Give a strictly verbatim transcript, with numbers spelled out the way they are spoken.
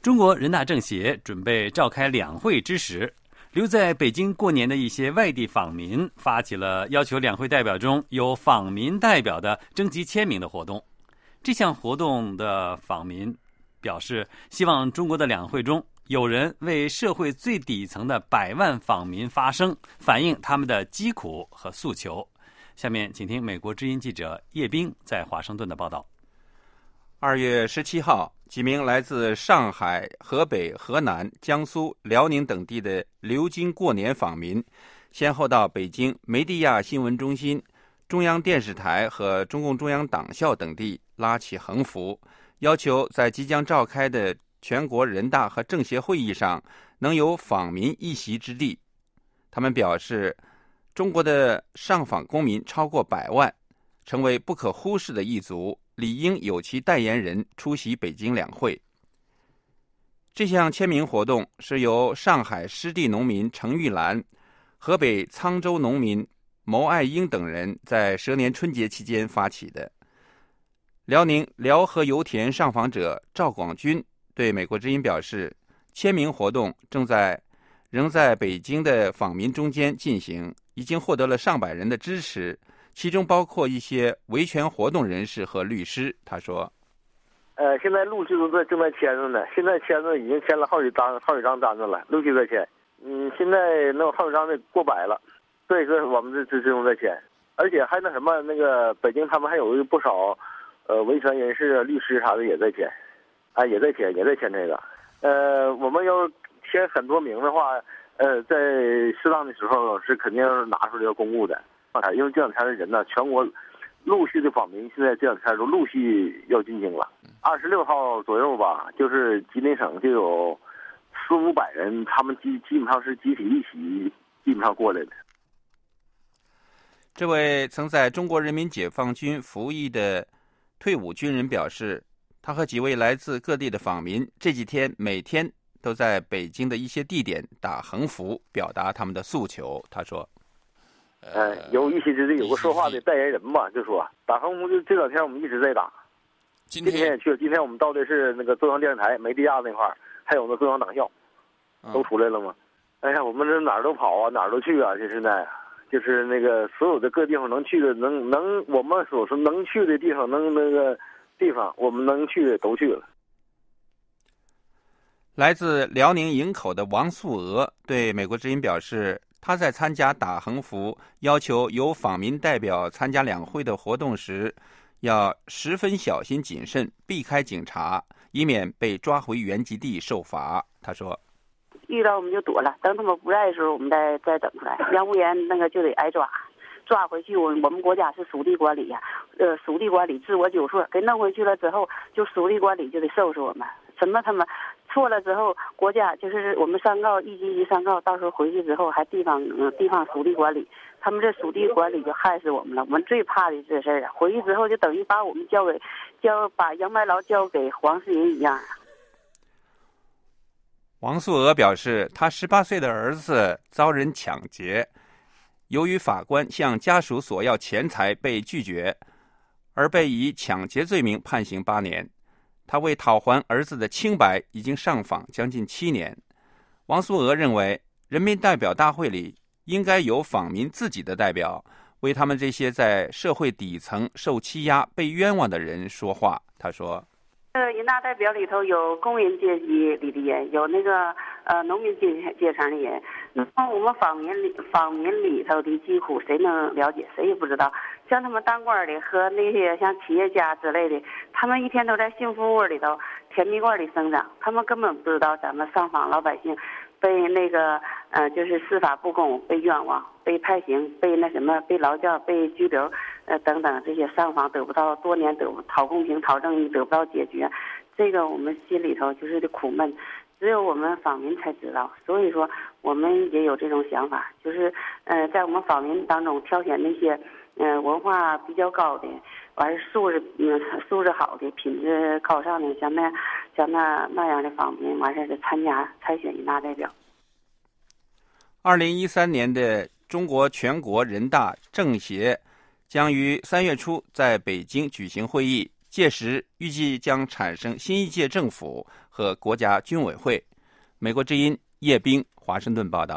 中国人大政协准备召开两会之时，留在北京过年的一些外地访民发起了要求两会代表中有访民代表的征集签名的活动。这项活动的访民表示，希望中国的两会中有人为社会最底层的百万访民发声，反映他们的疾苦和诉求。下面请听美国之音记者叶冰在华盛顿的报道。 二月十七号，几名来自上海、河北、河南、江苏、辽宁等地的留京过年访民，先后到北京梅地亚新闻中心、中央电视台和中共中央党校等地拉起横幅，要求在即将召开的全国人大和政协会议上能有访民一席之地。他们表示，中国的上访公民超过百万，成为不可忽视的一族，理应有其代言人出席北京两会。这项签名活动是由上海湿地农民程玉兰、河北沧州农民牟爱英等人在蛇年春节期间发起的。辽宁辽河油田上访者赵广军对美国之音表示，签名活动正在仍在北京的访民中间进行，已经获得了上百人的支持，其中包括一些维权活动人士和律师。他说， 呃，现在陆续都在正在签着呢，现在签着已经签了好几张好几张单子了，陆续在签。嗯，现在那好几张的过百了，所以说我们这这正在签，而且还那什么，那个北京他们还有不少呃维权人士、律师啥的也在签，啊，也在签，也在签这个。呃，我们要签很多名的话，呃，在适当的时候是肯定要拿出来要公布的。因为这两天的人呢，全国陆续的访民现在这两天都陆续要进京了。二十六号左右吧，就是吉林省就有四五百人，他们基基本上是集体一起基本上过来的。 这位曾在中国人民解放军服役的退伍军人表示，他和几位来自各地的访民这几天每天都在北京的一些地点打横幅，表达他们的诉求。他说， 呃，有一些就是有个说话的代言人嘛，就说打横幅，就这两天我们一直在打。 今天也去了，今天我们到的是那个中央电视台梅地亚那块儿，还有那中央党校，都出来了吗？嗯、哎呀，我们这哪儿都跑啊，哪儿都去啊，就是那，就是那个所有的各地方能去的，能能我们所说能去的地方，能那个地方我们能去的都去了。 来自辽宁营口的王素娥对美国之音表示，他在参加打横幅要求由访民代表参加两会的活动时，要十分小心谨慎，避开警察，以免被抓回原籍地受罚。他说， 遇到我们就躲了，等他们不在的时候我们再再整出来，要不然那个就得挨抓，抓回去。我我们国家是属地管理呀、啊，呃，属地管理自我纠错，给弄回去了之后，就属地管理就得收拾我们。什么他们错了之后，国家就是我们上告一级级上告，到时候回去之后还地方嗯地方属地管理，他们这属地管理就害死我们了。我们最怕的这事儿啊，回去之后就等于把我们交给交把杨白劳交给黄世仁一样啊。 王素娥表示，他十八岁的儿子遭人抢劫，由于法官向家属索要钱财被拒绝，而被以抢劫罪名判刑八年。他为讨还儿子的清白，已经上访将近七年。王素娥认为，人民代表大会里应该有访民自己的代表，为他们这些在社会底层受欺压、被冤枉的人说话。他说， 呃，人大代表里头有工人阶级里的人，有那个呃农民阶阶层的人。那么我们访民里访民里头的疾苦，谁能了解？谁也不知道。像他们当官的和那些像企业家之类的，他们一天都在幸福窝里头、甜蜜罐里生长，他们根本不知道咱们上访老百姓被那个呃就是司法不公、被冤枉、被判刑、被那什么、被劳教、被拘留，呃等等这些上访得不到多年得不讨公平、讨正义得不到解决，这个我们心里头就是的苦闷，只有我们访民才知道。所以说我们也有这种想法，就是呃在我们访民当中挑选那些嗯、呃，文化比较高的，完事素质嗯素质好的、品质高尚的，像那像那那样的访民，完事就参加参选人大代表。 二零一三年的中国全国人大政协将于三月初在北京举行会议， 届时预计将产生新一届政府和国家军委会。美国之音叶冰华盛顿报道。